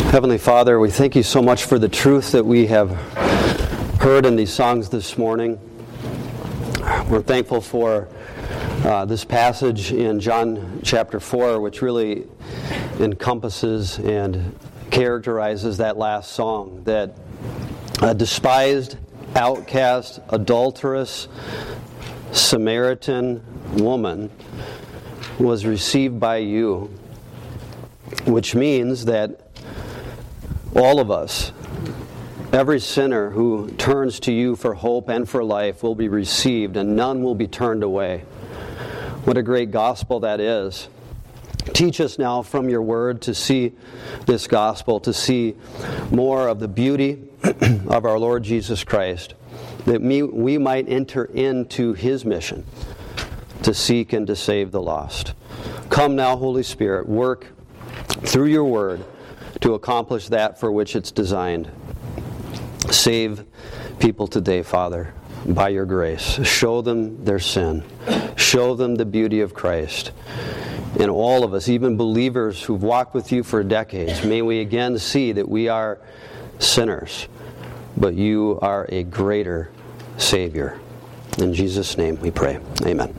Heavenly Father, we thank you so much for the truth that we have heard in these songs this morning. We're thankful for this passage in John chapter 4, which really encompasses and characterizes that last song, that a despised, outcast, adulterous Samaritan woman was received by you, which means that all of us, every sinner who turns to you for hope and for life will be received, and none will be turned away. What a great gospel that is. Teach us now from your word to see this gospel, to see more of the beauty of our Lord Jesus Christ, that we might enter into his mission to seek and to save the lost. Come now, Holy Spirit, work through your word to accomplish that for which it's designed. Save people today, Father, by your grace. Show them their sin. Show them the beauty of Christ. And all of us, even believers who've walked with you for decades, may we again see that we are sinners, but you are a greater Savior. In Jesus' name we pray. Amen.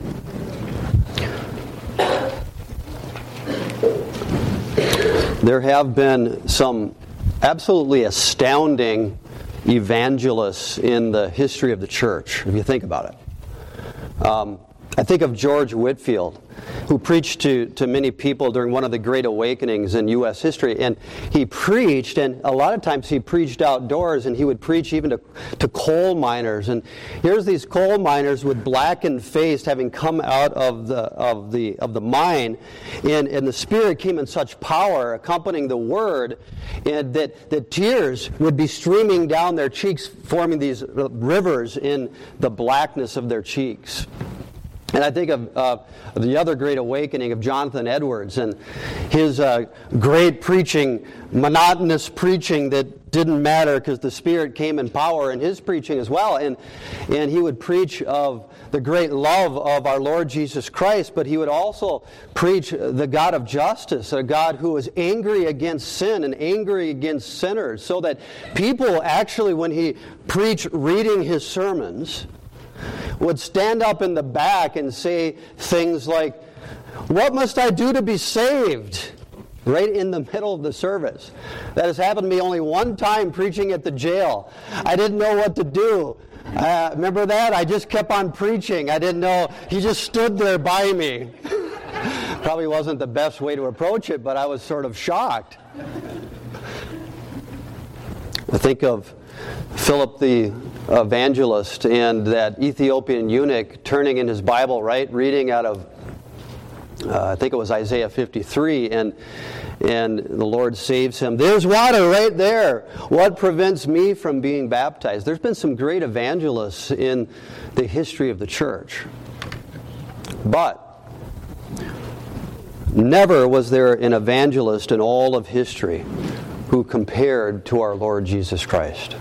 There have been some absolutely astounding evangelists in the history of the church, if you think about it. I think of George Whitefield, who preached to many people during one of the great awakenings in U.S. history. And he preached, and a lot of times he preached outdoors, and he would preach even to coal miners. And here's these coal miners with blackened face, having come out of the mine, and the Spirit came in such power, accompanying the Word, and that tears would be streaming down their cheeks, forming these rivers in the blackness of their cheeks. And I think of the other great awakening of Jonathan Edwards and his great preaching, monotonous preaching that didn't matter because the Spirit came in power in his preaching as well. And he would preach of the great love of our Lord Jesus Christ, but he would also preach the God of justice, a God who is angry against sin and angry against sinners, so that people actually, when he preached reading his sermons, would stand up in the back and say things like, "What must I do to be saved?" Right in the middle of the service. That has happened to me only one time preaching at the jail. I didn't know what to do. Remember that? I just kept on preaching. I didn't know. He just stood there by me. Probably wasn't the best way to approach it, but I was sort of shocked. I think of Philip the evangelist and that Ethiopian eunuch turning in his Bible, right, reading out of I think it was Isaiah 53, and the Lord saves him. There's water right there. What prevents me from being baptized? There's been some great evangelists in the history of the church, but never was there an evangelist in all of history who compared to our Lord Jesus Christ.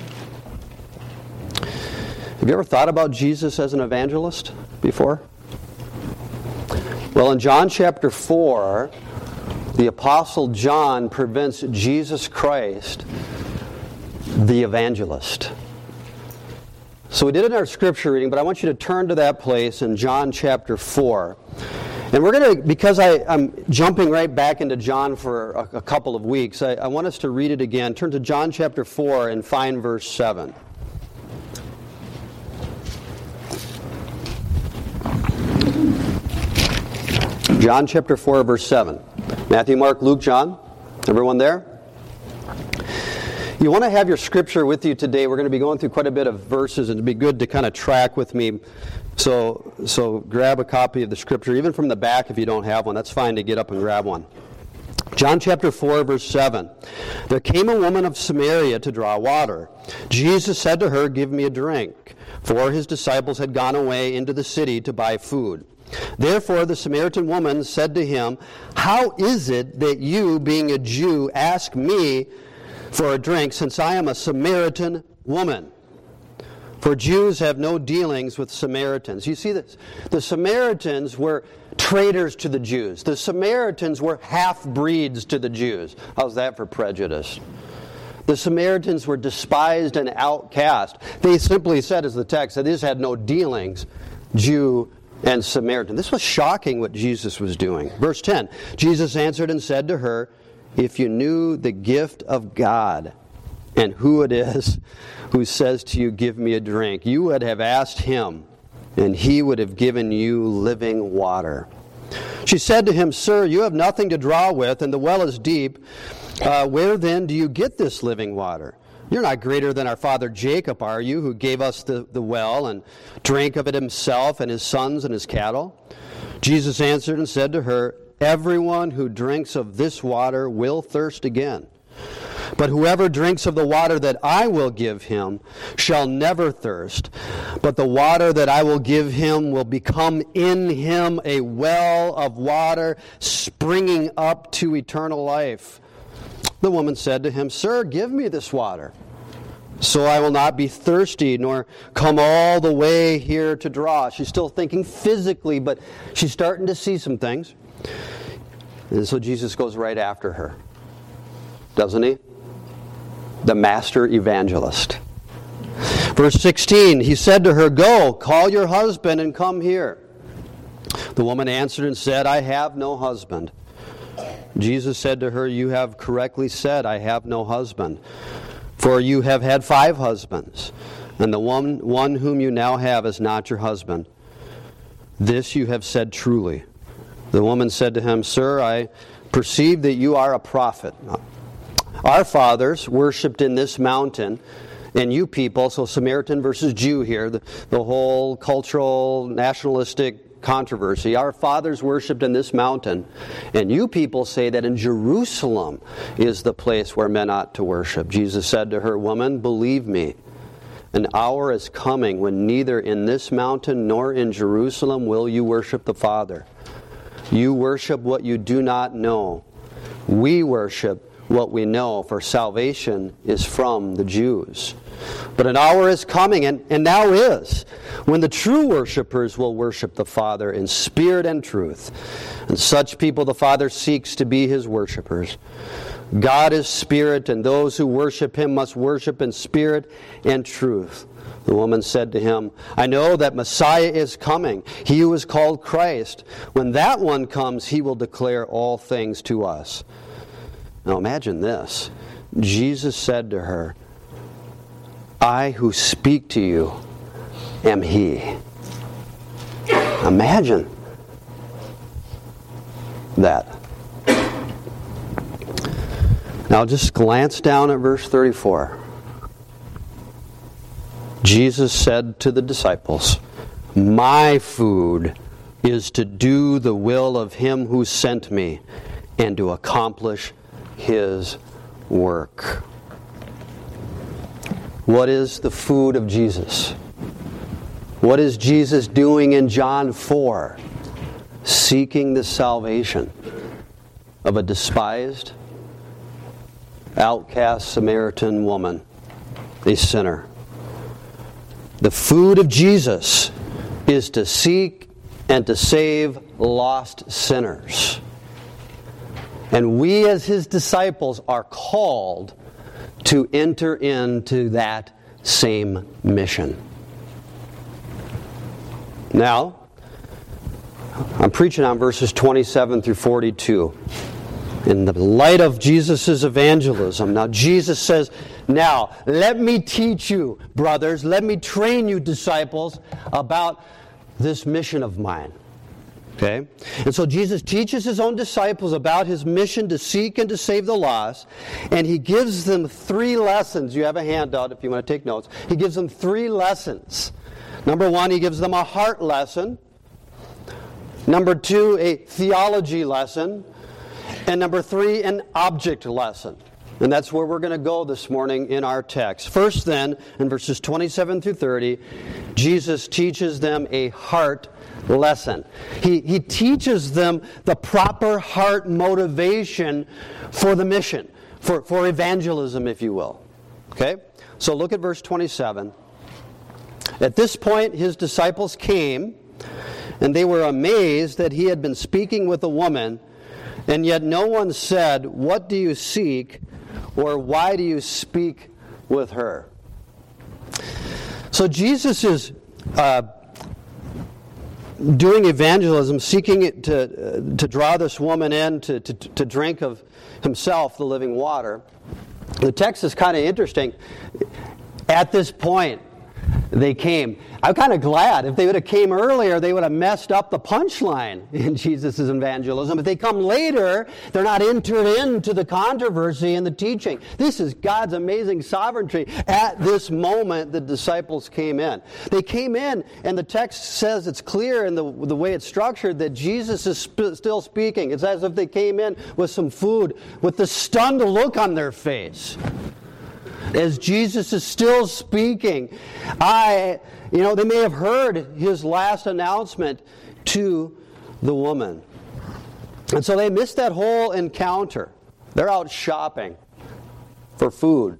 Have you ever thought about Jesus as an evangelist before? Well, in John chapter 4, the Apostle John presents Jesus Christ, the evangelist. So we did it in our scripture reading, but I want you to turn to that place in John chapter 4. And we're going to, because I'm jumping right back into John for a couple of weeks, I want us to read it again. Turn to John chapter 4 and find verse 7. John chapter 4, verse 7. Matthew, Mark, Luke, John. Everyone there? You want to have your scripture with you today. We're going to be going through quite a bit of verses, and it'd be good to kind of track with me. So grab a copy of the scripture, even from the back if you don't have one. That's fine to get up and grab one. John chapter 4, verse 7. There came a woman of Samaria to draw water. Jesus said to her, "Give me a drink," for his disciples had gone away into the city to buy food. Therefore the Samaritan woman said to him, "How is it that you, being a Jew, ask me for a drink, since I am a Samaritan woman?" For Jews have no dealings with Samaritans. You see this? The Samaritans were traitors to the Jews. The Samaritans were half-breeds to the Jews. How's that for prejudice? The Samaritans were despised and outcast. They simply said, as the text said, these had no dealings, Jew and Samaritan. This was shocking what Jesus was doing. Verse 10, Jesus answered and said to her, if you knew the gift of God and who it is who says to you, give me a drink, you would have asked him, and he would have given you living water. She said to him, Sir, you have nothing to draw with, and the well is deep. Where then do you get this living water? You're not greater than our father Jacob, are you, who gave us the well and drank of it himself and his sons and his cattle? Jesus answered and said to her, everyone who drinks of this water will thirst again. But whoever drinks of the water that I will give him shall never thirst. But the water that I will give him will become in him a well of water springing up to eternal life. The woman said to him, Sir, give me this water, so I will not be thirsty, nor come all the way here to draw. She's still thinking physically, but she's starting to see some things. And so Jesus goes right after her, doesn't he? The master evangelist. Verse 16, he said to her, Go, call your husband and come here. The woman answered and said, I have no husband. Jesus said to her, You have correctly said, I have no husband. For you have had 5 husbands, and the one whom you now have is not your husband. This you have said truly. The woman said to him, Sir, I perceive that you are a prophet. Our fathers worshipped in this mountain, and you people, so Samaritan versus Jew here, the whole cultural, nationalistic controversy. Our fathers worshipped in this mountain, and you people say that in Jerusalem is the place where men ought to worship. Jesus said to her, Woman, believe me, an hour is coming when neither in this mountain nor in Jerusalem will you worship the Father. You worship what you do not know. We worship what we know, for salvation is from the Jews. But an hour is coming, and now is, when the true worshipers will worship the Father in spirit and truth. And such people the Father seeks to be his worshipers. God is spirit, and those who worship him must worship in spirit and truth. The woman said to him, I know that Messiah is coming, he who is called Christ. When that one comes, he will declare all things to us. Now imagine this. Jesus said to her, I who speak to you am he. Imagine that. Now just glance down at verse 34. Jesus said to the disciples, My food is to do the will of him who sent me and to accomplish his work. What is the food of Jesus? What is Jesus doing in John 4? Seeking the salvation of a despised, outcast Samaritan woman, a sinner. The food of Jesus is to seek and to save lost sinners. And we as his disciples are called to enter into that same mission. Now, I'm preaching on verses 27 through 42. In the light of Jesus' evangelism, now Jesus says, now, let me teach you, brothers, let me train you, disciples, about this mission of mine. Okay? And so Jesus teaches his own disciples about his mission to seek and to save the lost, and he gives them 3 lessons. You have a handout if you want to take notes. He gives them 3 lessons. Number 1, he gives them a heart lesson. Number 2, a theology lesson. And number 3, an object lesson. And that's where we're going to go this morning in our text. First then, in verses 27 through 30, Jesus teaches them a heart lesson. He teaches them the proper heart motivation for the mission, for evangelism, if you will. Okay? So look at verse 27. At this point, his disciples came, and they were amazed that he had been speaking with a woman, and yet no one said, "What do you seek?" or "Why do you speak with her?" So Jesus is doing evangelism, seeking it to draw this woman in to drink of himself, the living water. The text is kind of interesting. At this point, they came. I'm kind of glad. If they would have came earlier, they would have messed up the punchline in Jesus' evangelism. If they come later, they're not entered into the controversy and the teaching. This is God's amazing sovereignty. At this moment, the disciples came in. They came in, and the text says it's clear in the way it's structured that Jesus is still speaking. It's as if they came in with some food, with the stunned look on their face. As Jesus is still speaking, they may have heard his last announcement to the woman. And so they missed that whole encounter. They're out shopping for food.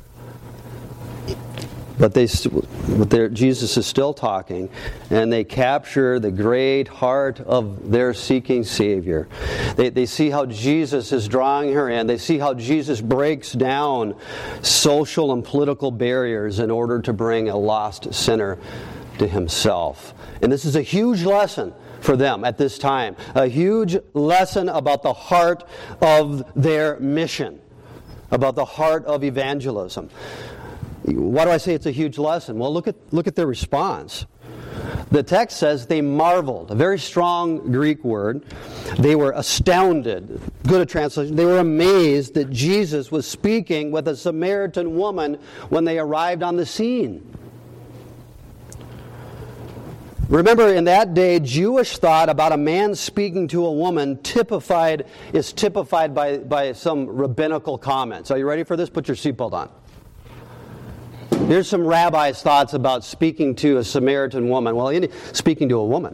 But Jesus is still talking, and they capture the great heart of their seeking Savior. They see how Jesus is drawing her in. They see how Jesus breaks down social and political barriers in order to bring a lost sinner to himself. And this is a huge lesson for them at this time. A huge lesson about the heart of their mission, about the heart of evangelism. Why do I say it's a huge lesson? Well, look at their response. The text says they marveled, a very strong Greek word. They were astounded. Good translation. They were amazed that Jesus was speaking with a Samaritan woman when they arrived on the scene. Remember, in that day, Jewish thought about a man speaking to a woman is typified by some rabbinical comments. Are you ready for this? Put your seatbelt on. Here's some rabbis' thoughts about speaking to a Samaritan woman. Well, speaking to a woman.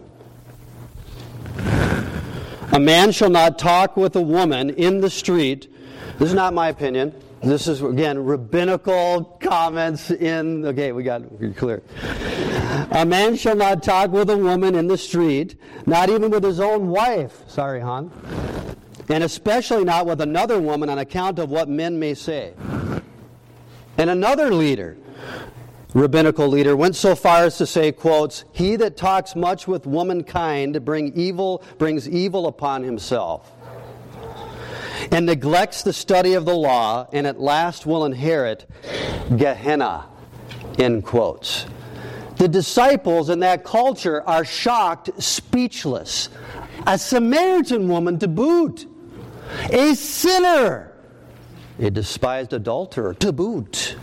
A man shall not talk with a woman in the street. This is not my opinion. This is, again, rabbinical comments we're clear. A man shall not talk with a woman in the street, not even with his own wife. Sorry, hon. And especially not with another woman on account of what men may say. And another rabbinical leader, went so far as to say, quotes, "He that talks much with womankind brings evil upon himself, and neglects the study of the law, and at last will inherit Gehenna," end quotes. The disciples in that culture are shocked, speechless. A Samaritan woman to boot. A sinner. A despised adulterer to boot.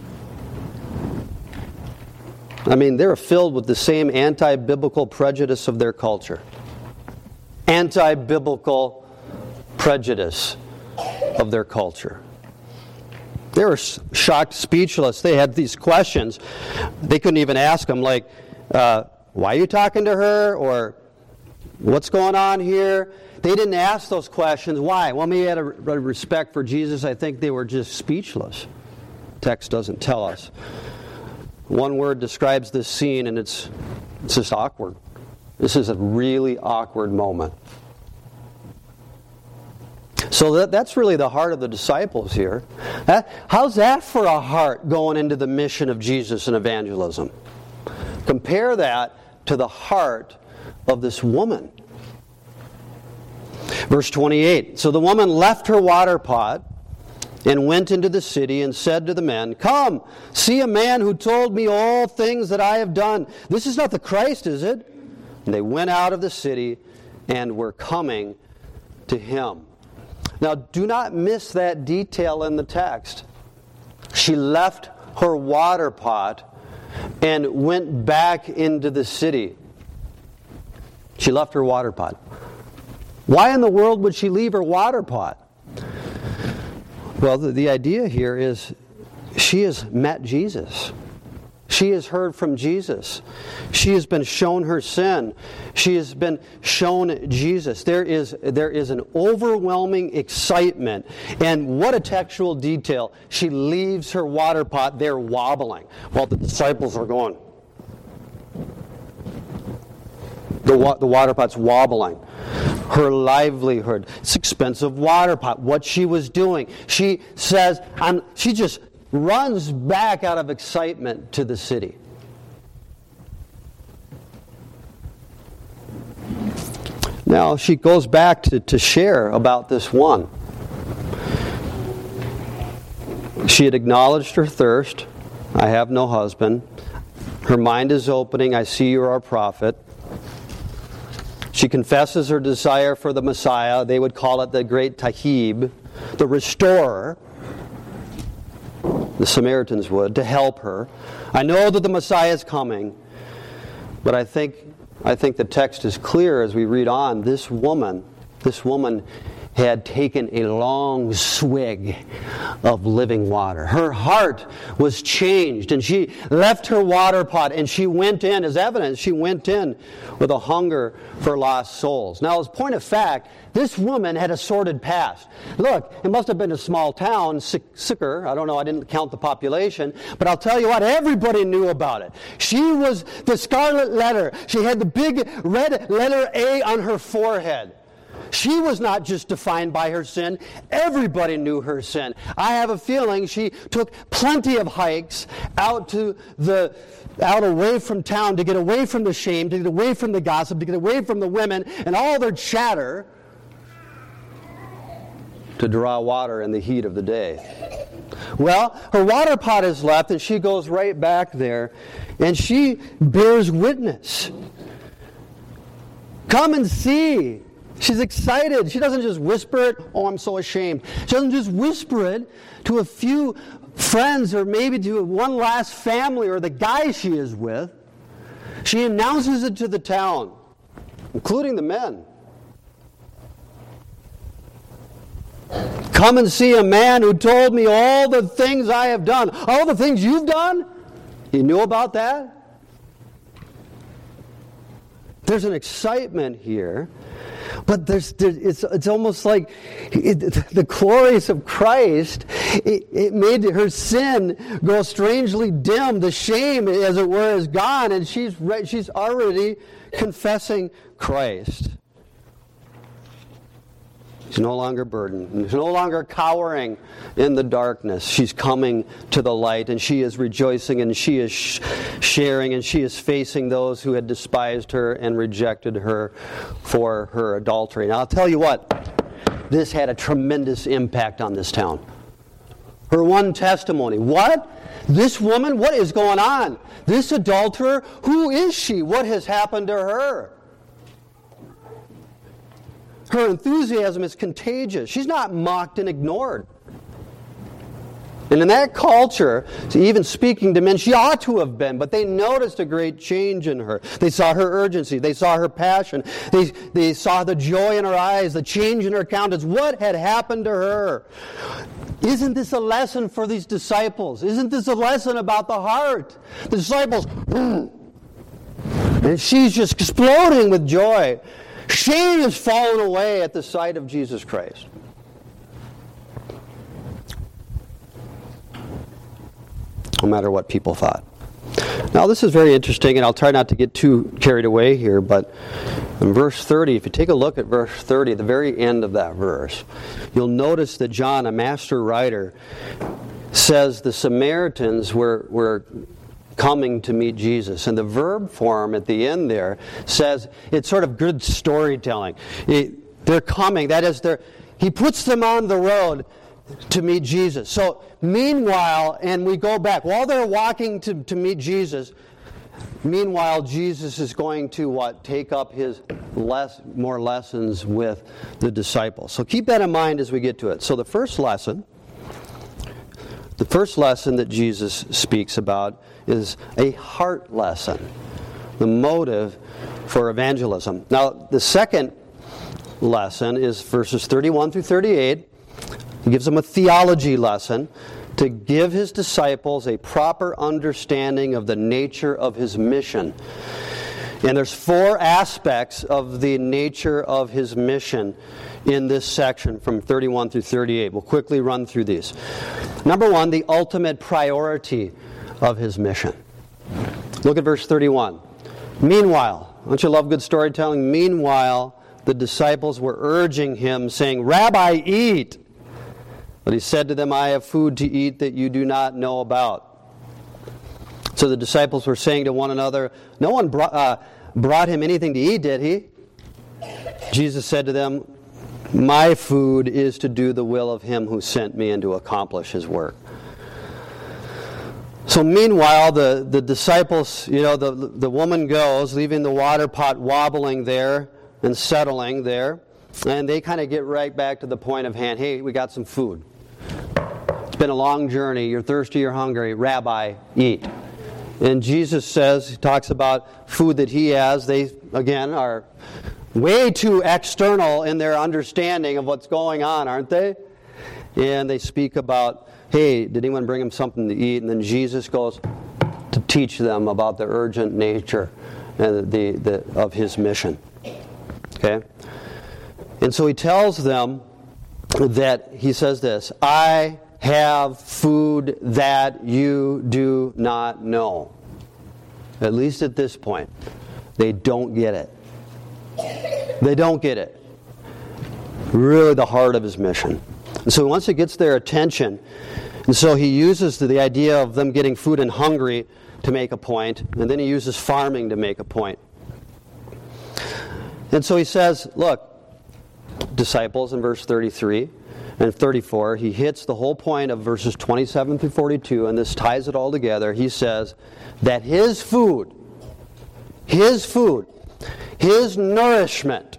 I mean, they're filled with the same anti-biblical prejudice of their culture. Anti-biblical prejudice of their culture. They were shocked, speechless. They had these questions. They couldn't even ask them, like, why are you talking to her? Or, what's going on here? They didn't ask those questions. Why? Well, maybe out of respect for Jesus, I think they were just speechless. Text doesn't tell us. One word describes this scene, and it's just awkward. This is a really awkward moment. So that's really the heart of the disciples here. How's that for a heart going into the mission of Jesus and evangelism? Compare that to the heart of this woman. Verse 28, "So the woman left her water pot and went into the city and said to the men, 'Come, see a man who told me all things that I have done. This is not the Christ, is it?' And they went out of the city and were coming to him." Now, do not miss that detail in the text. She left her water pot and went back into the city. She left her water pot. Why in the world would she leave her water pot? Well, the idea here is she has met Jesus. She has heard from Jesus. She has been shown her sin. She has been shown Jesus. There is an overwhelming excitement. And what a textual detail. She leaves her water pot there wobbling while the disciples are going, The water pot's wobbling. Her livelihood. It's expensive water pot. What she was doing. She says, she just runs back out of excitement to the city. Now she goes back to share about this one. She had acknowledged her thirst. I have no husband. Her mind is opening. I see you are a prophet. She confesses her desire for the Messiah. They would call it the great Tahib, the restorer. The Samaritans would, to help her. I know that the Messiah is coming, but I think the text is clear as we read on. This woman had taken a long swig of living water. Her heart was changed, and she left her water pot, and she went in, as evidence, she went in with a hunger for lost souls. Now, as a point of fact, this woman had a sordid past. Look, it must have been a small town, Sychar. I don't know, I didn't count the population, but I'll tell you what, everybody knew about it. She was the scarlet letter. She had the big red letter A on her forehead. She was not just defined by her sin. Everybody knew her sin. I have a feeling she took plenty of hikes out away from town to get away from the shame, to get away from the gossip, to get away from the women and all their chatter, to draw water in the heat of the day. Well, her water pot is left, and she goes right back there, and she bears witness. Come and see. She's excited. She doesn't just whisper it, oh, I'm so ashamed. She doesn't just whisper it to a few friends or maybe to one last family or the guy she is with. She announces it to the town, including the men. Come and see a man who told me all the things I have done. All the things you've done? You knew about that? There's an excitement here. But it's almost like the glories of Christ, it made her sin grow strangely dim. The shame, as it were, is gone, and she's already confessing Christ. She's no longer burdened. She's no longer cowering in the darkness. She's coming to the light, and she is rejoicing, and she is sharing, and she is facing those who had despised her and rejected her for her adultery. Now, I'll tell you what, this had a tremendous impact on this town. Her one testimony. What? This woman? What is going on? This adulterer? Who is she? What has happened to her? Her enthusiasm is contagious. She's not mocked and ignored. And in that culture, even speaking to men, she ought to have been, but they noticed a great change in her. They saw her urgency. They saw her passion. They saw the joy in her eyes, the change in her countenance. What had happened to her? Isn't this a lesson for these disciples? Isn't this a lesson about the heart? The disciples, and she's just exploding with joy. Shame has fallen away at the sight of Jesus Christ. No matter what people thought. Now this is very interesting, and I'll try not to get too carried away here, but in verse 30, if you take a look at verse 30, the very end of that verse, you'll notice that John, a master writer, says the Samaritans were coming to meet Jesus. And the verb form at the end there says it's sort of good storytelling. They're coming. That is, he puts them on the road to meet Jesus. So meanwhile, and we go back, while they're walking to meet Jesus, meanwhile Jesus is going to what? Take up his more lessons with the disciples. So keep that in mind as we get to it. So the first lesson that Jesus speaks about is a heart lesson, the motive for evangelism. Now, the second lesson is verses 31 through 38. He gives them a theology lesson to give his disciples a proper understanding of the nature of his mission. And there's 4 aspects of the nature of his mission in this section from 31 through 38. We'll quickly run through these. Number 1, the ultimate priority of his mission. Look at verse 31. Meanwhile, don't you love good storytelling? Meanwhile, the disciples were urging him, saying, Rabbi, eat. But he said to them, I have food to eat that you do not know about. So the disciples were saying to one another, no one brought him anything to eat, did he? Jesus said to them, my food is to do the will of him who sent me and to accomplish his work. So meanwhile, the disciples, the woman goes, leaving the water pot wobbling there and settling there, and they kind of get right back to the point of hand. Hey, we got some food. It's been a long journey. You're thirsty, you're hungry. Rabbi, eat. And Jesus says, he talks about food that he has. They, again, are way too external in their understanding of what's going on, aren't they? And they speak about, hey, did anyone bring him something to eat? And then Jesus goes to teach them about the urgent nature and of his mission. Okay? And so he tells them that, he says this, I have food that you do not know. At least at this point, they don't get it. They don't get it. Really the heart of his mission. And so once it gets their attention, and so he uses the idea of them getting food and hungry to make a point, and then he uses farming to make a point. And so he says, look, disciples, in verse 33 and 34, he hits the whole point of verses 27 through 42, and this ties it all together. He says that his food, his nourishment,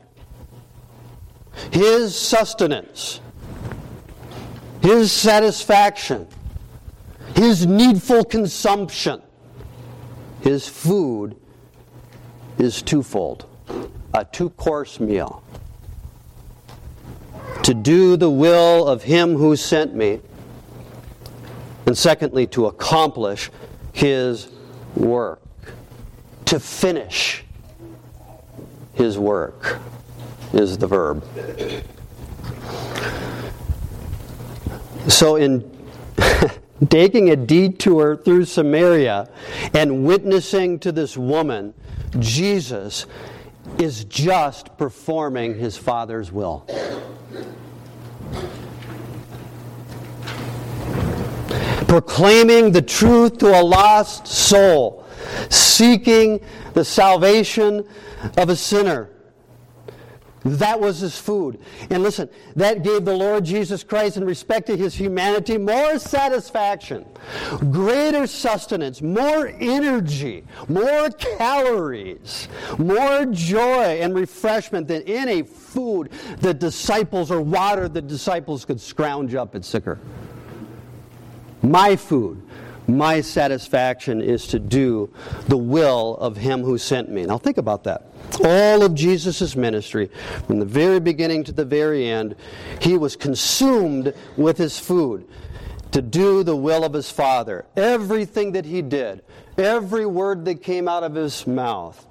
his sustenance, his satisfaction, his needful consumption, his food is twofold. A two-course meal. To do the will of him who sent me, and secondly, to accomplish his work. To finish his work is the verb. So in taking a detour through Samaria and witnessing to this woman, Jesus is just performing his Father's will. Proclaiming the truth to a lost soul, seeking the salvation of a sinner. That was his food. And listen, that gave the Lord Jesus Christ, in respect to his humanity, more satisfaction, greater sustenance, more energy, more calories, more joy and refreshment than any food that disciples or water that disciples could scrounge up at Sychar. My food, my satisfaction is to do the will of him who sent me. Now think about that. All of Jesus' ministry, from the very beginning to the very end, he was consumed with his food to do the will of his Father. Everything that he did, every word that came out of his mouth,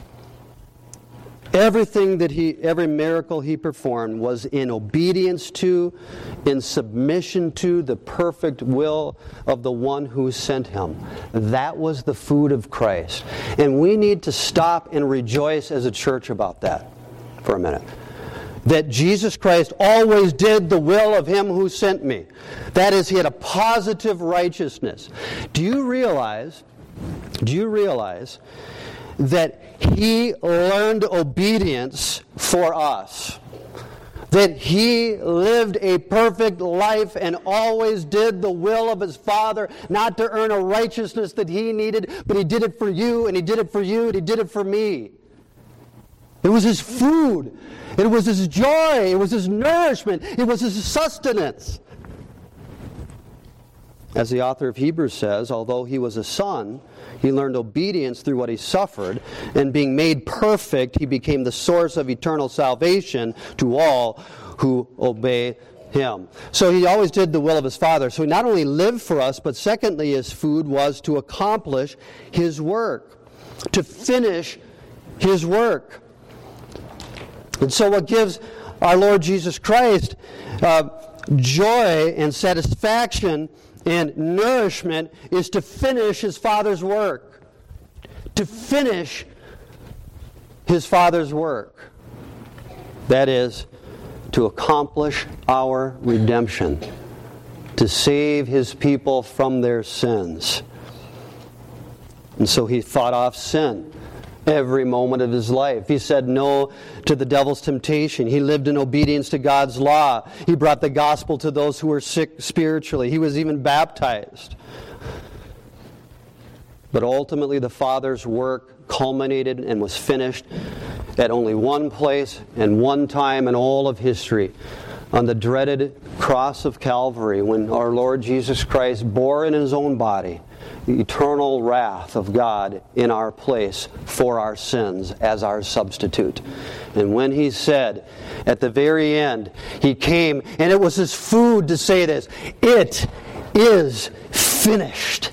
every miracle he performed was in obedience to, in submission to the perfect will of the one who sent him. That was the food of Christ. And we need to stop and rejoice as a church about that for a minute. That Jesus Christ always did the will of him who sent me. That is, he had a positive righteousness. Do you realize that he learned obedience for us? That he lived a perfect life and always did the will of his Father, not to earn a righteousness that he needed, but he did it for you, and he did it for you, and he did it for me. It was his food. It was his joy. It was his nourishment. It was his sustenance. As the author of Hebrews says, although he was a son, he learned obedience through what he suffered, and being made perfect, he became the source of eternal salvation to all who obey him. So he always did the will of his Father. So he not only lived for us, but secondly, his food was to accomplish his work, to finish his work. And so what gives our Lord Jesus Christ joy and satisfaction and nourishment is to finish his Father's work. To finish His Father's work. That is, to accomplish our redemption, to save His people from their sins. And so He fought off sin every moment of His life. He said no to the devil's temptation. He lived in obedience to God's law. He brought the gospel to those who were sick spiritually. He was even baptized. But ultimately the Father's work culminated and was finished at only one place and one time in all of history, on the dreaded cross of Calvary, when our Lord Jesus Christ bore in His own body the eternal wrath of God in our place for our sins as our substitute. And when He said at the very end, He came, and it was His food to say this, "It is finished."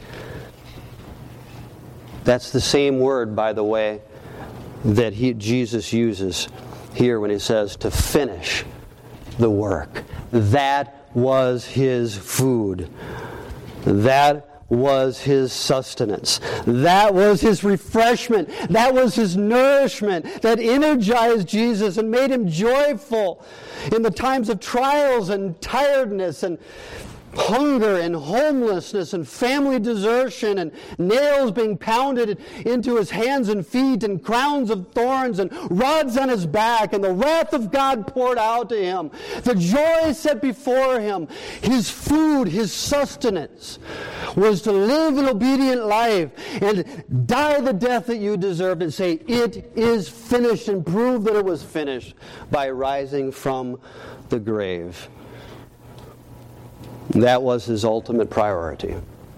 That's the same word, by the way, that Jesus uses here when He says to finish the work. That was His food. That was His sustenance. That was His refreshment. That was His nourishment that energized Jesus and made Him joyful in the times of trials and tiredness and hunger and homelessness and family desertion and nails being pounded into His hands and feet and crowns of thorns and rods on His back and the wrath of God poured out to Him. The joy set before Him, His food, His sustenance, was to live an obedient life and die the death that you deserved and say, "It is finished," and prove that it was finished by rising from the grave. That was His ultimate priority.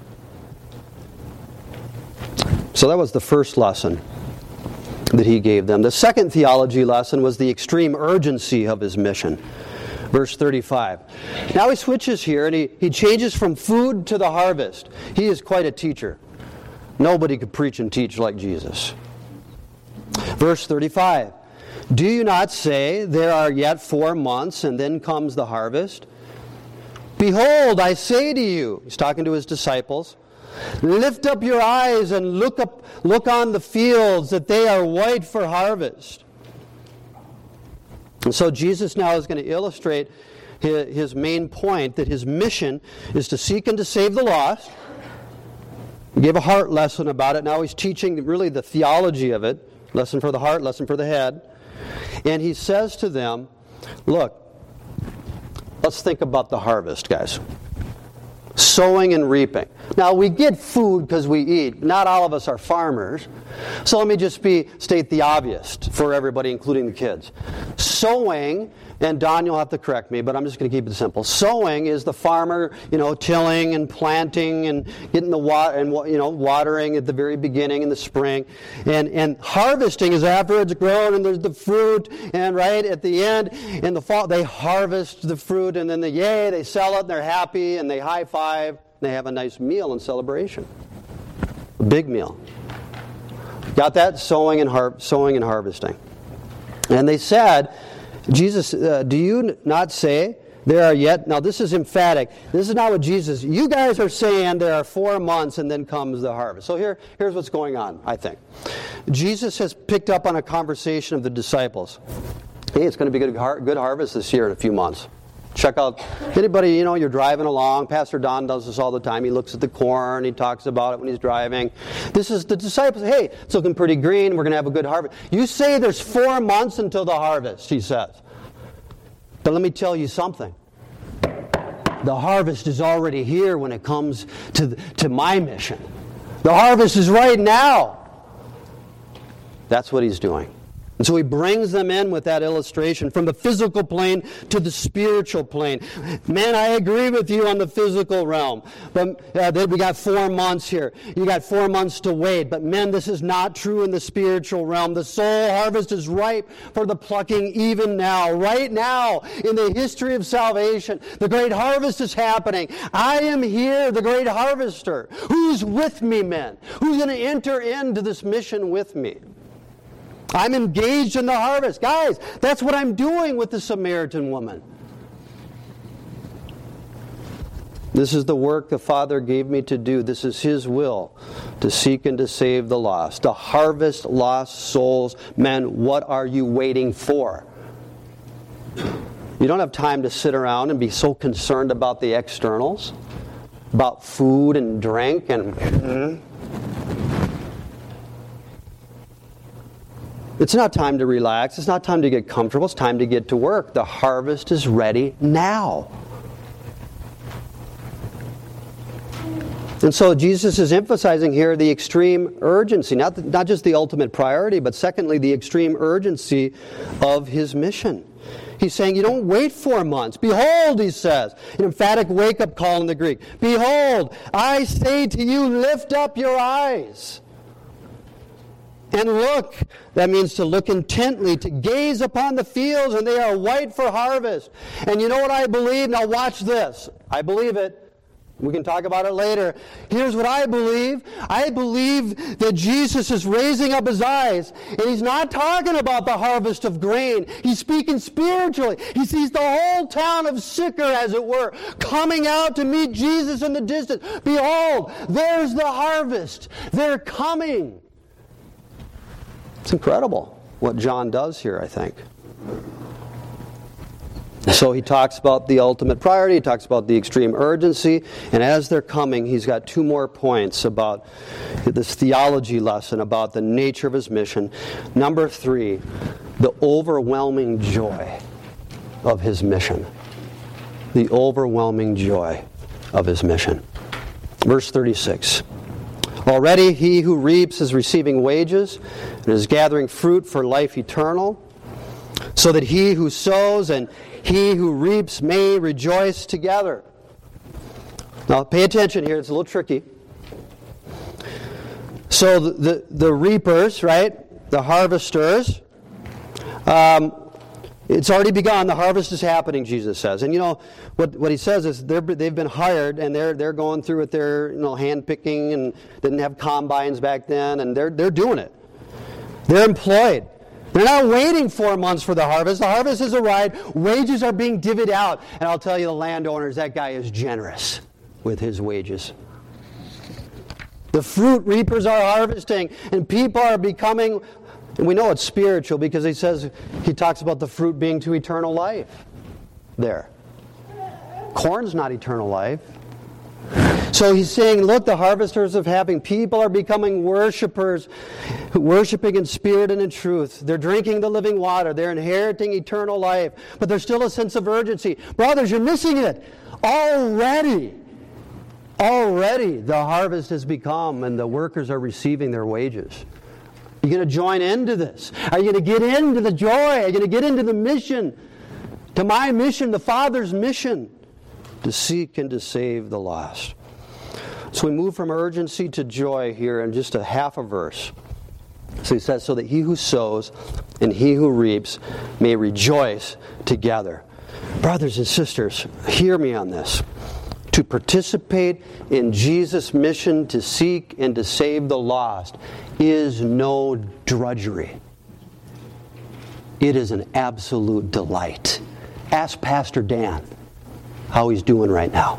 So that was the first lesson that He gave them. The second theology lesson was the extreme urgency of His mission. Verse 35. Now He switches here and he changes from food to the harvest. He is quite a teacher. Nobody could preach and teach like Jesus. Verse 35. Do you not say, there are yet 4 months and then comes the harvest? Behold, I say to you, He's talking to His disciples, lift up your eyes and look on the fields, that they are white for harvest. And so Jesus now is going to illustrate His main point, that His mission is to seek and to save the lost. He gave a heart lesson about it. Now He's teaching really the theology of it. Lesson for the heart, lesson for the head. And He says to them, look, let's think about the harvest, guys. Sowing and reaping. Now, we get food because we eat. Not all of us are farmers. So let me just state the obvious for everybody, including the kids. Sowing, and Don, you'll have to correct me, but I'm just going to keep it simple. Sowing is the farmer, tilling and planting and getting the water and watering at the very beginning in the spring, and harvesting is after it's grown and there's the fruit, and right at the end in the fall they harvest the fruit, and then they sell it and they're happy and they high five and they have a nice meal in celebration, a big meal. Got that? Sowing and harvesting. And they said, Jesus, do you not say there are yet... Now this is emphatic. This is not what Jesus... You guys are saying there are 4 months and then comes the harvest. So here's what's going on, I think. Jesus has picked up on a conversation of the disciples. Hey, it's going to be a good harvest this year in a few months. Check out... Anybody, you're driving along. Pastor Don does this all the time. He looks at the corn. He talks about it when he's driving. This is the disciples. Hey, it's looking pretty green. We're going to have a good harvest. You say there's 4 months until the harvest, He says. But let me tell you something. The harvest is already here when it comes to my mission. The harvest is right now. That's what He's doing. And so He brings them in with that illustration from the physical plane to the spiritual plane. Man, I agree with you on the physical realm. But we got 4 months here. You got 4 months to wait. But men, this is not true in the spiritual realm. The soul harvest is ripe for the plucking even now. Right now, in the history of salvation, the great harvest is happening. I am here, the great harvester. Who's with me, men? Who's going to enter into this mission with me? I'm engaged in the harvest. Guys, that's what I'm doing with the Samaritan woman. This is the work the Father gave me to do. This is His will to seek and to save the lost. To harvest lost souls. Men, what are you waiting for? You don't have time to sit around and be so concerned about the externals, about food and drink and... It's not time to relax. It's not time to get comfortable. It's time to get to work. The harvest is ready now. And so Jesus is emphasizing here the extreme urgency, not just the ultimate priority, but secondly, the extreme urgency of his mission. He's saying, you don't wait 4 months. Behold, he says, an emphatic wake-up call in the Greek. Behold, I say to you, lift up your eyes. And look, that means to look intently, to gaze upon the fields, and they are white for harvest. And you know what I believe? Now watch this. I believe it. We can talk about it later. Here's what I believe. I believe that Jesus is raising up his eyes, and he's not talking about the harvest of grain. He's speaking spiritually. He sees the whole town of Sychar, as it were, coming out to meet Jesus in the distance. Behold, there's the harvest. They're coming. It's incredible what John does here, I think. So he talks about the ultimate priority, he talks about the extreme urgency, and as they're coming, he's got 2 more points about this theology lesson about the nature of his mission. Number 3, the overwhelming joy of his mission. The overwhelming joy of his mission. Verse 36. Already he who reaps is receiving wages and is gathering fruit for life eternal, so that he who sows and he who reaps may rejoice together. Now pay attention here, it's a little tricky. So the reapers, right, the harvesters, it's already begun. The harvest is happening, Jesus says. And you know, what he says is they've been hired, and they're going through with their hand picking, and didn't have combines back then, and they're doing it. They're employed. They're not waiting 4 months for the harvest. The harvest has arrived. Wages are being divvied out. And I'll tell you, the landowners, that guy is generous with his wages. The fruit reapers are harvesting, and people are becoming, and we know it's spiritual because he talks about the fruit being to eternal life there. Corn's not eternal life. So he's saying, look, the harvesters of having, people are becoming worshipers, worshiping in spirit and in truth. They're drinking the living water. They're inheriting eternal life. But there's still a sense of urgency. Brothers, you're missing it. Already the harvest has become, and the workers are receiving their wages. Are you going to join into this? Are you going to get into the joy? Are you going to get into the mission? To my mission, the Father's mission, to seek and to save the lost. So we move from urgency to joy here in just a half a verse. So he says, so that he who sows and he who reaps may rejoice together. Brothers and sisters, hear me on this. To participate in Jesus' mission to seek and to save the lost is no drudgery. It is an absolute delight. Ask Pastor Dan how he's doing right now.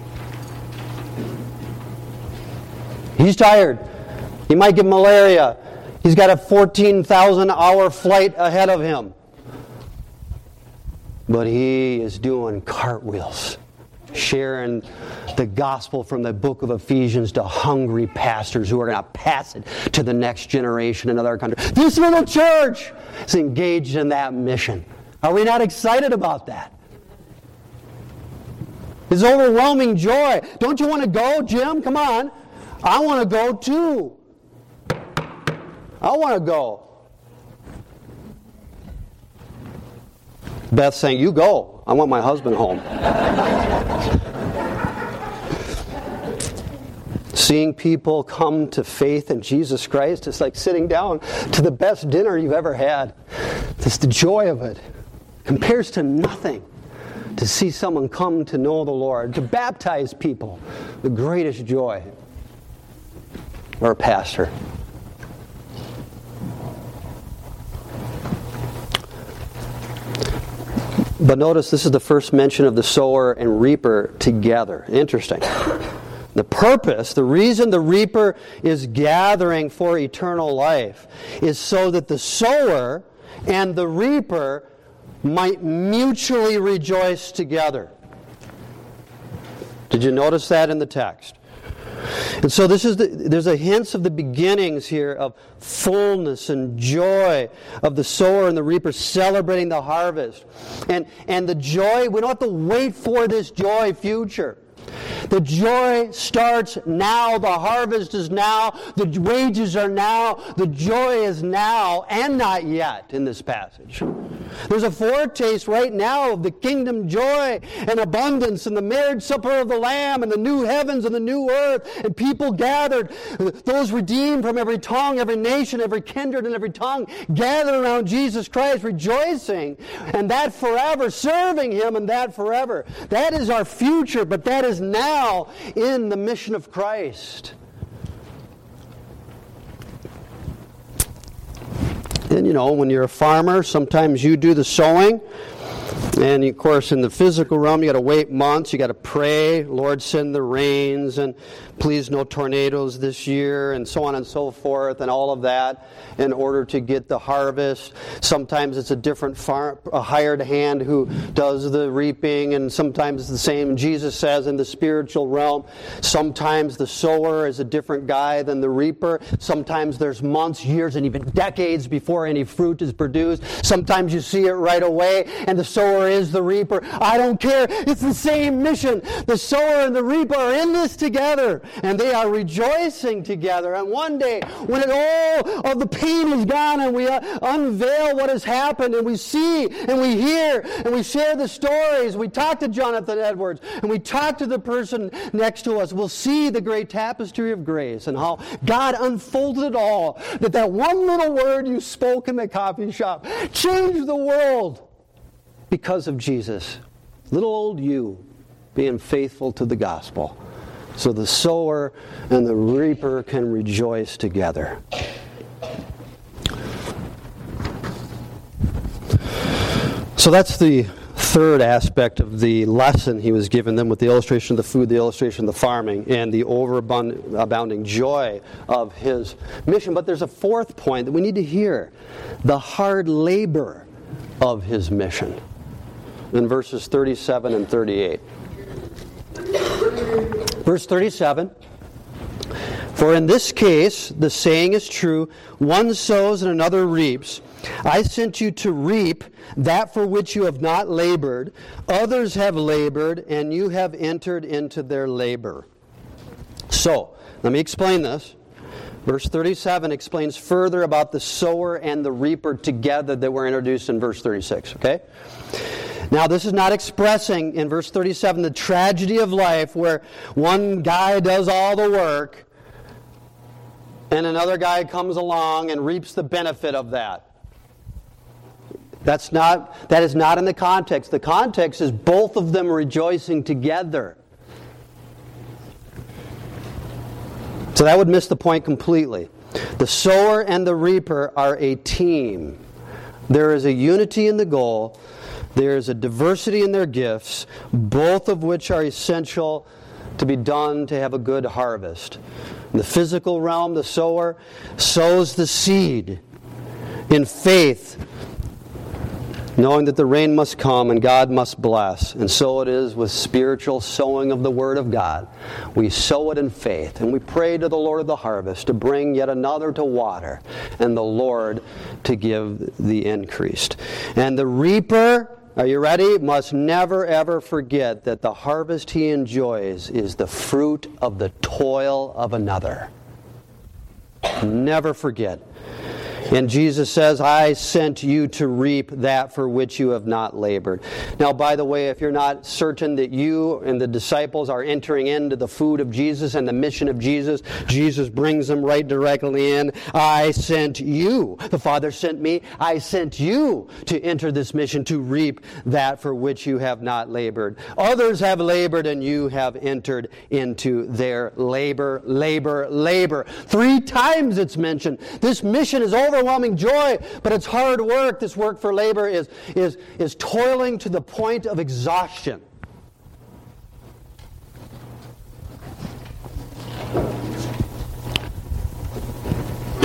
He's tired. He might get malaria. He's got a 14,000-hour flight ahead of him. But he is doing cartwheels, sharing the gospel from the book of Ephesians to hungry pastors who are going to pass it to the next generation in other countries. This little church is engaged in that mission. Are we not excited about that? It's overwhelming joy. Don't you want to go, Jim? Come on. I want to go too. I want to go. Beth's saying, you go. I want my husband home. Seeing people come to faith in Jesus Christ is like sitting down to the best dinner you've ever had. It's the joy of it. Compares to nothing to see someone come to know the Lord, to baptize people, the greatest joy. Or a pastor. But notice this is the first mention of the sower and reaper together. Interesting. The purpose, the reason the reaper is gathering for eternal life is so that the sower and the reaper might mutually rejoice together. Did you notice that in the text? And so there's a hint of the beginnings here of fullness and joy of the sower and the reaper celebrating the harvest. And the joy, we don't have to wait for this joy future. The joy starts now. The harvest is now. The wages are now. The joy is now and not yet in this passage. There's a foretaste right now of the kingdom joy and abundance and the marriage supper of the Lamb and the new heavens and the new earth and people gathered, those redeemed from every tongue, every nation, every kindred, and every tongue gathered around Jesus Christ rejoicing, and that forever, serving Him, and that forever. That is our future, but that is now in the mission of Christ. And when you're a farmer, sometimes you do the sowing. And of course, in the physical realm, you got to wait months. You got to pray, Lord, send the rains, and please no tornadoes this year, and so on and so forth, and all of that in order to get the harvest. Sometimes it's a different a hired hand who does the reaping, and sometimes it's the same. Jesus says in the spiritual realm, sometimes the sower is a different guy than the reaper. Sometimes there's months, years, and even decades before any fruit is produced. Sometimes you see it right away, and the sower is the reaper. I don't care. It's the same mission. The sower and the reaper are in this together, and they are rejoicing together. And one day, when all of the pain is gone, and we unveil what has happened, and we see, and we hear, and we share the stories, we talk to Jonathan Edwards, and we talk to the person next to us, we'll see the great tapestry of grace and how God unfolded it all. That one little word you spoke in the coffee shop changed the world. Because of Jesus, little old you being faithful to the gospel. So the sower and the reaper can rejoice together. So that's the third aspect of the lesson he was giving them, with the illustration of the food, the illustration of the farming, and the overabounding joy of his mission. But there's a fourth point that we need to hear: the hard labor of his mission. In verses 37 and 38. Verse 37, for in this case the saying is true, one sows and another reaps. I sent you to reap that for which you have not labored. Others have labored, and you have entered into their labor. So, let me explain this. Verse 37 explains further about the sower and the reaper together that were introduced in verse 36, okay? Now, this is not expressing, in verse 37, the tragedy of life where one guy does all the work and another guy comes along and reaps the benefit of that. That is not in the context. The context is both of them rejoicing together. So that would miss the point completely. The sower and the reaper are a team. There is a unity in the goal. There is a diversity in their gifts, both of which are essential to be done to have a good harvest. In the physical realm, the sower sows the seed in faith, knowing that the rain must come and God must bless. And so it is with spiritual sowing of the Word of God. We sow it in faith, and we pray to the Lord of the harvest to bring yet another to water, and the Lord to give the increase. And the reaper, are you ready? Must never ever forget that the harvest he enjoys is the fruit of the toil of another. Never forget. And Jesus says, I sent you to reap that for which you have not labored. Now, by the way, if you're not certain that you and the disciples are entering into the food of Jesus and the mission of Jesus, Jesus brings them right directly in. I sent you. The Father sent me. I sent you to enter this mission, to reap that for which you have not labored. Others have labored, and you have entered into their labor, labor, labor. 3 times it's mentioned. This mission is overwhelming joy, but it's hard work. This work for labor is toiling to the point of exhaustion.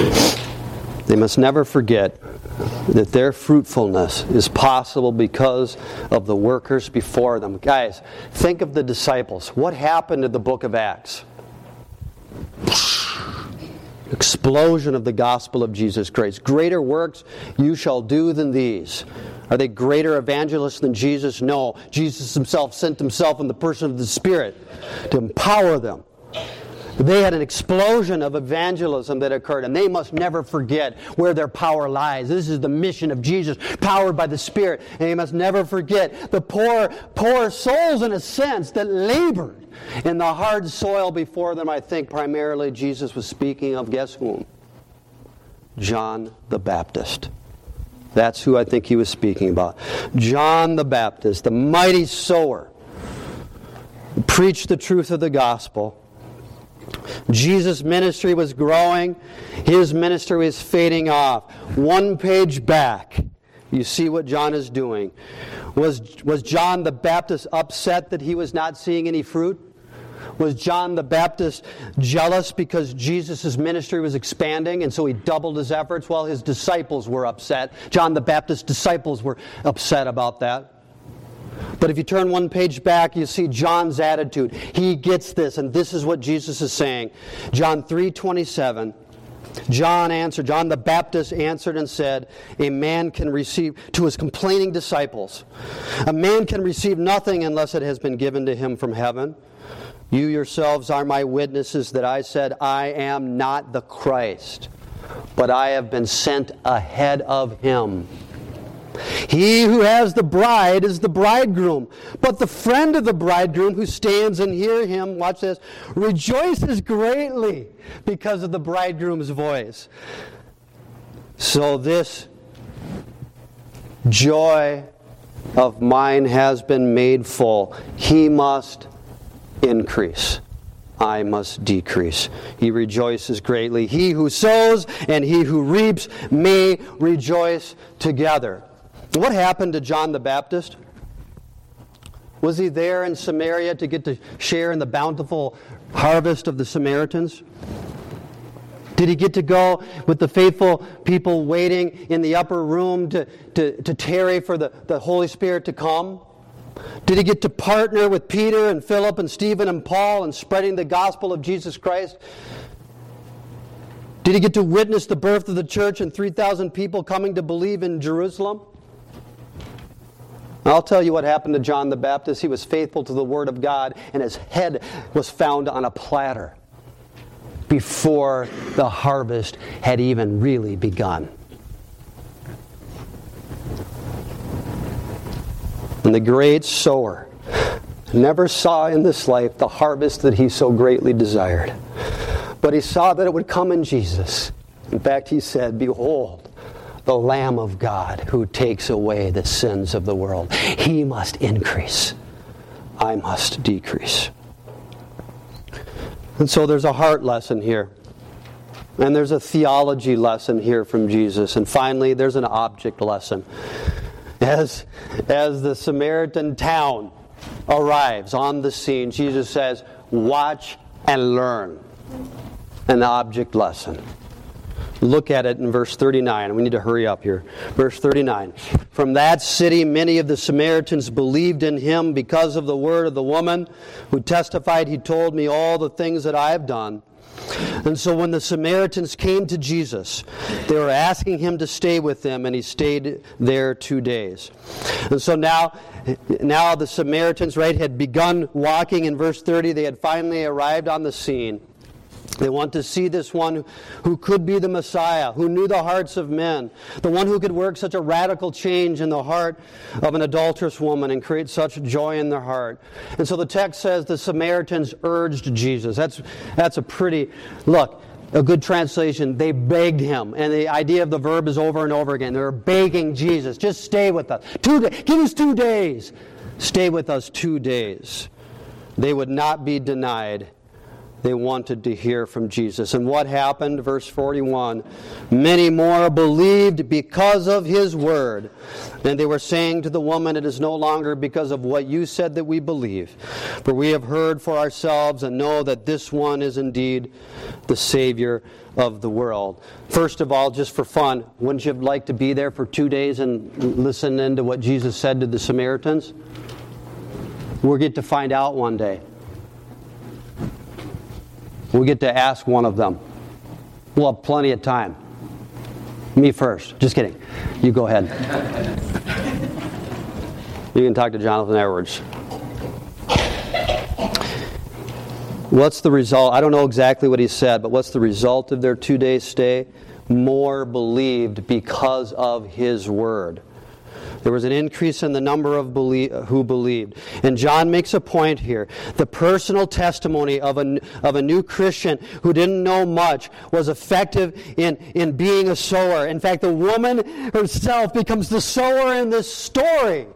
They must never forget that their fruitfulness is possible because of the workers before them. Guys, think of the disciples. What happened to the book of Acts? Explosion of the gospel of Jesus Christ. Greater works you shall do than these. Are they greater evangelists than Jesus? No. Jesus himself sent himself in the person of the Spirit to empower them. They had an explosion of evangelism that occurred, and they must never forget where their power lies. This is the mission of Jesus, powered by the Spirit. And they must never forget the poor souls, in a sense, that labored in the hard soil before them. I think primarily Jesus was speaking of, guess whom? John the Baptist. That's who I think he was speaking about. John the Baptist, the mighty sower, preached the truth of the gospel. Jesus' ministry was growing. His ministry was fading off. One page back, you see what John is doing. Was John the Baptist upset that he was not seeing any fruit? Was John the Baptist jealous because Jesus' ministry was expanding and so he doubled his efforts? Well, his disciples were upset. John the Baptist's disciples were upset about that. But if you turn one page back, you see John's attitude. He gets this, and this is what Jesus is saying. John 3:27. John the Baptist answered and said, a man can receive, to his complaining disciples, a man can receive nothing unless it has been given to him from heaven. You yourselves are my witnesses that I said, I am not the Christ, but I have been sent ahead of him. He who has the bride is the bridegroom. But the friend of the bridegroom who stands and hears him, watch this, rejoices greatly because of the bridegroom's voice. So this joy of mine has been made full. He must increase. I must decrease. He rejoices greatly. He who sows and he who reaps may rejoice together. What happened to John the Baptist? Was he there in Samaria to get to share in the bountiful harvest of the Samaritans? Did he get to go with the faithful people waiting in the upper room to tarry for the Holy Spirit to come? Did he get to partner with Peter and Philip and Stephen and Paul in spreading the gospel of Jesus Christ? Did he get to witness the birth of the church and 3,000 people coming to believe in Jerusalem? I'll tell you what happened to John the Baptist. He was faithful to the Word of God, and his head was found on a platter before the harvest had even really begun. And the great sower never saw in this life the harvest that he so greatly desired. But he saw that it would come in Jesus. In fact, he said, behold, the Lamb of God who takes away the sins of the world. He must increase. I must decrease. And so there's a heart lesson here. And there's a theology lesson here from Jesus. And finally, there's an object lesson. As the Samaritan town arrives on the scene, Jesus says, watch and learn. An object lesson. Look at it in verse 39. We need to hurry up here. Verse 39. From that city many of the Samaritans believed in him because of the word of the woman who testified, he told me all the things that I have done. And so when the Samaritans came to Jesus, they were asking him to stay with them, and he stayed there 2 days. And so now the Samaritans, had begun walking in verse 30. They had finally arrived on the scene. They want to see this one who could be the Messiah, who knew the hearts of men, the one who could work such a radical change in the heart of an adulterous woman and create such joy in their heart. And so the text says the Samaritans urged Jesus. That's a pretty, a good translation. They begged him. And the idea of the verb is over and over again. They're begging Jesus, just stay with us. 2 days. Give us 2 days. Stay with us 2 days. They would not be denied They wanted to hear from Jesus. And what happened? Verse 41, many more believed because of his word. And they were saying to the woman, it is no longer because of what you said that we believe, for we have heard for ourselves and know that this one is indeed the Savior of the world. First of all, just for fun, wouldn't you like to be there for 2 days and listen into what Jesus said to the Samaritans? We'll get to find out one day. We'll get to ask one of them. We'll have plenty of time. Me first. Just kidding. You go ahead. You can talk to Jonathan Edwards. What's the result? I don't know exactly what he said, but what's the result of their 2-day stay? More believed because of his word. There was an increase in the number of who believed. And John makes a point here. The personal testimony of a new Christian who didn't know much was effective in being a sower. In fact, the woman herself becomes the sower in this story.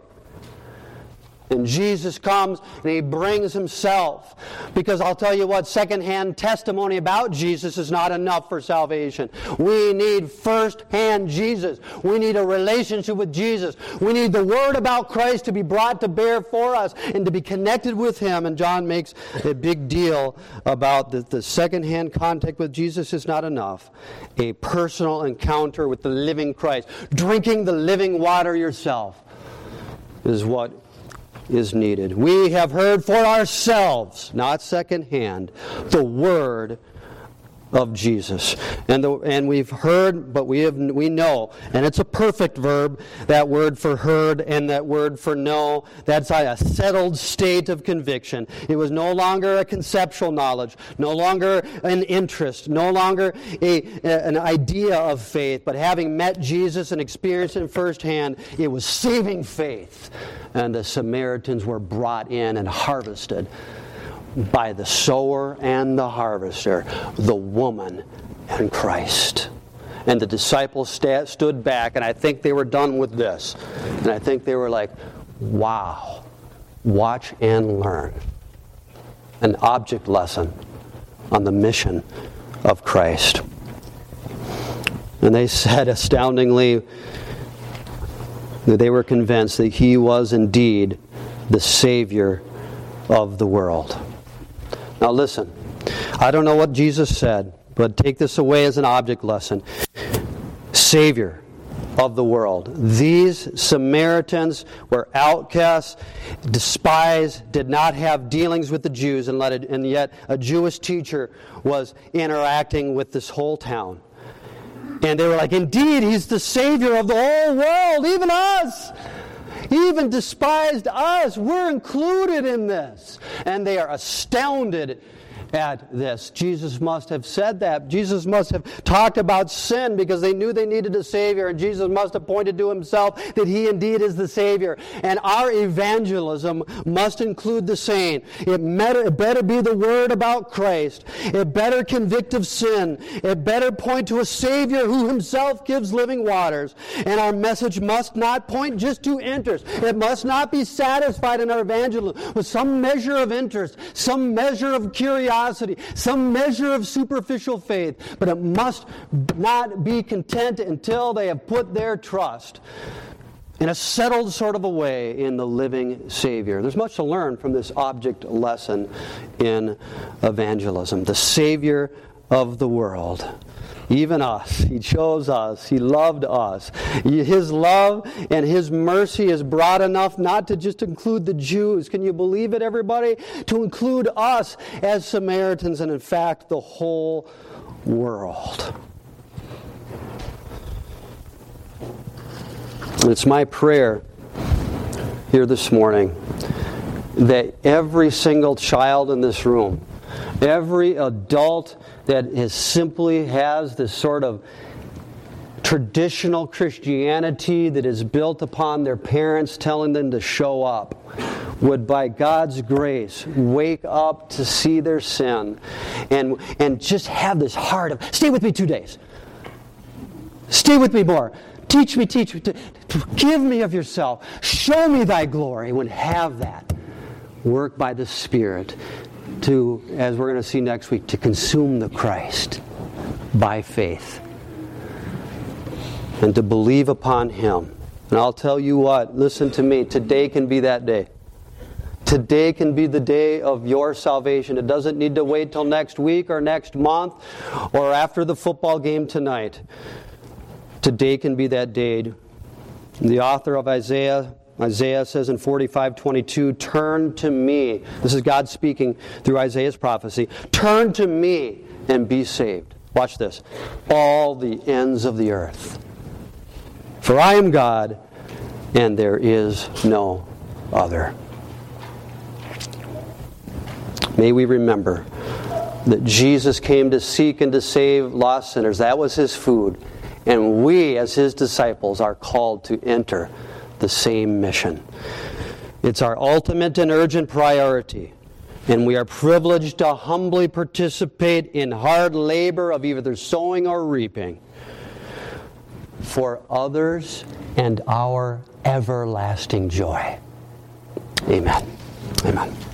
And Jesus comes and he brings himself. Because I'll tell you what, secondhand testimony about Jesus is not enough for salvation. We need first-hand Jesus. We need a relationship with Jesus. We need the word about Christ to be brought to bear for us and to be connected with him. And John makes a big deal about the secondhand contact with Jesus is not enough. A personal encounter with the living Christ, drinking the living water yourself, is what is needed. We have heard for ourselves, not secondhand, the word of Jesus. And we've heard, but we know, and it's a perfect verb, that word for heard and that word for know. That's a settled state of conviction. It was no longer a conceptual knowledge, no longer an interest, no longer an idea of faith, but having met Jesus and experienced it firsthand, it was saving faith. And the Samaritans were brought in and harvested by the sower and the harvester, the woman and Christ. And the disciples stood back, and I think they were done with this. And I think they were like, wow, watch and learn. An object lesson on the mission of Christ. And they said astoundingly that they were convinced that he was indeed the Savior of the world. Now listen, I don't know what Jesus said, but take this away as an object lesson. Savior of the world. These Samaritans were outcasts, despised, did not have dealings with the Jews, and yet a Jewish teacher was interacting with this whole town. And they were like, indeed, he's the Savior of the whole world, even us. He even despised us. We're included in this. And they are astounded at this. Jesus must have said that. Jesus must have talked about sin because they knew they needed a Savior. And Jesus must have pointed to himself that he indeed is the Savior. And our evangelism must include the same. It better be the word about Christ. It better convict of sin. It better point to a Savior who himself gives living waters. And our message must not point just to interest. It must not be satisfied in our evangelism with some measure of interest, some measure of curiosity, some measure of superficial faith, but it must not be content until they have put their trust in a settled sort of a way in the living Savior. There's much to learn from this object lesson in evangelism. The Savior of the world. Even us. He chose us. He loved us. His love and His mercy is broad enough not to just include the Jews. Can you believe it, everybody? To include us as Samaritans and, in fact, the whole world. It's my prayer here this morning that every single child in this room, every adult that simply has this sort of traditional Christianity that is built upon their parents telling them to show up, would by God's grace wake up to see their sin and just have this heart of, stay with me 2 days. Stay with me more. Teach me. Give me of yourself. Show me thy glory. Would have that. Work by the Spirit to, as we're going to see next week, to consume the Christ by faith and to believe upon Him. And I'll tell you what, listen to me, today can be that day. Today can be the day of your salvation. It doesn't need to wait till next week or next month or after the football game tonight. Today can be that day. The author of Isaiah says in 45:22, "Turn to me." This is God speaking through Isaiah's prophecy. "Turn to me and be saved." Watch this. "All the ends of the earth. For I am God, and there is no other." May we remember that Jesus came to seek and to save lost sinners. That was His food. And we, as His disciples, are called to enter the same mission. It's our ultimate and urgent priority. And we are privileged to humbly participate in hard labor of either sowing or reaping for others and our everlasting joy. Amen. Amen.